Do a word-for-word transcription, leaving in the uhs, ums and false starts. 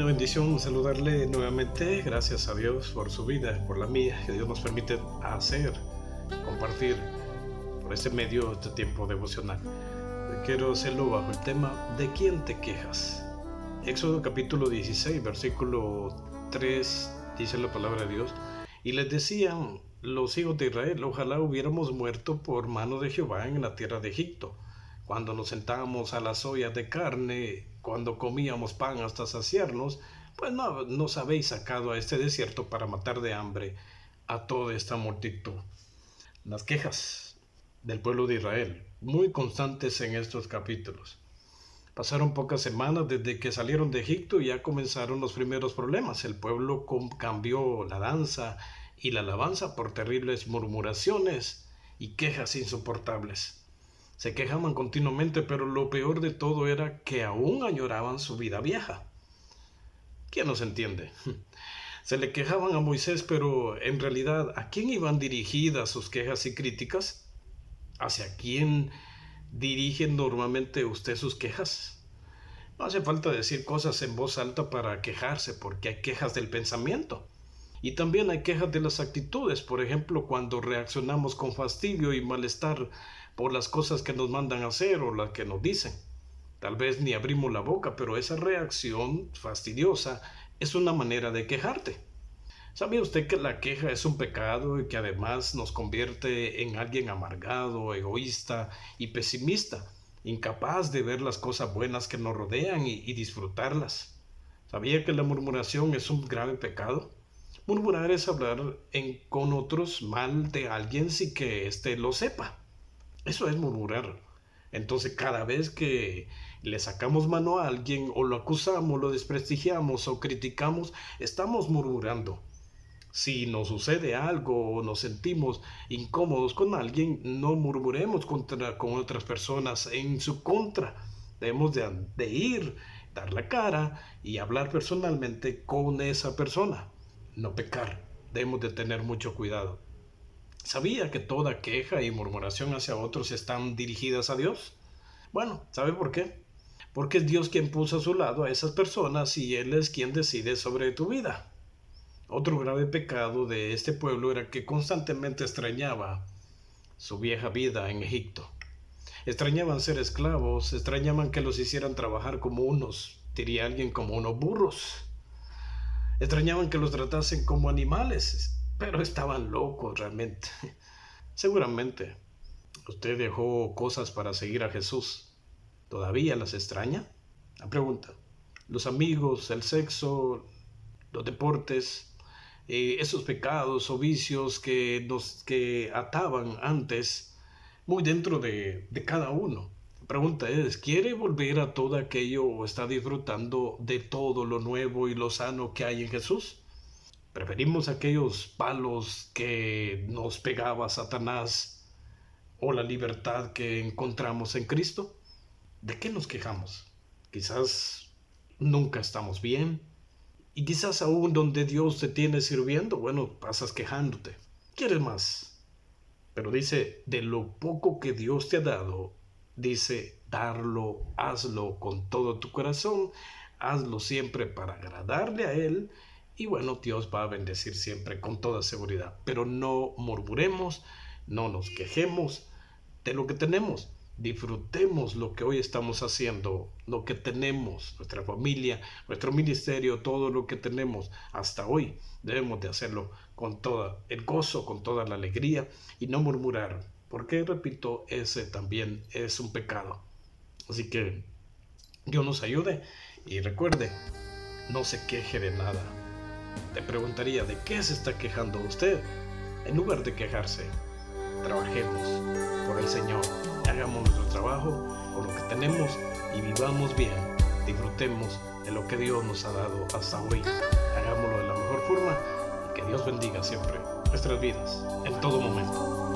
Una bendición saludarle nuevamente. Gracias a Dios por su vida, por la mía, que Dios nos permite hacer, compartir por este medio este tiempo devocional. Quiero hacerlo bajo el tema ¿de quién te quejas? Éxodo capítulo dieciséis, versículo tres, dice la palabra de Dios: y les decían los hijos de Israel: ojalá hubiéramos muerto por mano de Jehová en la tierra de Egipto, cuando nos sentábamos a las ollas de carne, cuando comíamos pan hasta saciarnos, pues no nos habéis sacado a este desierto para matar de hambre a toda esta multitud. Las quejas del pueblo de Israel, muy constantes en estos capítulos. Pasaron pocas semanas desde que salieron de Egipto y ya comenzaron los primeros problemas. El pueblo cambió la danza y la alabanza por terribles murmuraciones y quejas insoportables. Se quejaban continuamente, pero lo peor de todo era que aún añoraban su vida vieja. ¿Quién nos entiende? Se le quejaban a Moisés, pero en realidad, ¿a quién iban dirigidas sus quejas y críticas? ¿Hacia quién dirige normalmente usted sus quejas? No hace falta decir cosas en voz alta para quejarse, porque hay quejas del pensamiento. Y también hay quejas de las actitudes, por ejemplo, cuando reaccionamos con fastidio y malestar por las cosas que nos mandan a hacer o las que nos dicen. Tal vez ni abrimos la boca, pero esa reacción fastidiosa es una manera de quejarte. ¿Sabía usted que la queja es un pecado y que además nos convierte en alguien amargado, egoísta y pesimista, incapaz de ver las cosas buenas que nos rodean y, y disfrutarlas? ¿Sabía que la murmuración es un grave pecado? Murmurar es hablar en, con otros mal de alguien sin que éste lo sepa. Eso es murmurar. Entonces, cada vez que le sacamos mano a alguien, o lo acusamos, lo desprestigiamos o criticamos, estamos murmurando. Si nos sucede algo o nos sentimos incómodos con alguien, no murmuremos contra, con otras personas en su contra. Debemos de, de ir, dar la cara y hablar personalmente con esa persona. No pecar. Debemos de tener mucho cuidado. ¿Sabía que toda queja y murmuración hacia otros están dirigidas a Dios? Bueno, ¿sabe por qué? Porque es Dios quien puso a su lado a esas personas y Él es quien decide sobre tu vida. Otro grave pecado de este pueblo era que constantemente extrañaba su vieja vida en Egipto. Extrañaban ser esclavos, extrañaban que los hicieran trabajar como unos, diría alguien, como unos burros. Extrañaban que los tratasen como animales, pero estaban locos realmente. Seguramente usted dejó cosas para seguir a Jesús. ¿Todavía las extraña? La pregunta. Los amigos, el sexo, los deportes, eh, esos pecados o vicios que nos que ataban antes, muy dentro de, de cada uno. La pregunta es, ¿quiere volver a todo aquello o está disfrutando de todo lo nuevo y lo sano que hay en Jesús? ¿Preferimos aquellos palos que nos pegaba Satanás o la libertad que encontramos en Cristo? ¿De qué nos quejamos? Quizás nunca estamos bien y quizás aún donde Dios te tiene sirviendo, bueno, pasas quejándote. ¿Quieres más? Pero dice, de lo poco que Dios te ha dado, dice, darlo, hazlo con todo tu corazón, hazlo siempre para agradarle a Él. Y bueno, Dios va a bendecir siempre con toda seguridad. Pero no murmuremos, no nos quejemos de lo que tenemos. Disfrutemos lo que hoy estamos haciendo, lo que tenemos, nuestra familia, nuestro ministerio, todo lo que tenemos hasta hoy. Debemos de hacerlo con todo el gozo, con toda la alegría y no murmurar. Porque, repito, ese también es un pecado. Así que Dios nos ayude y recuerde, no se queje de nada. Te preguntaría, ¿de qué se está quejando usted? En lugar de quejarse, trabajemos por el Señor, hagamos nuestro trabajo con lo que tenemos y vivamos bien, disfrutemos de lo que Dios nos ha dado hasta hoy, hagámoslo de la mejor forma y que Dios bendiga siempre nuestras vidas en todo momento.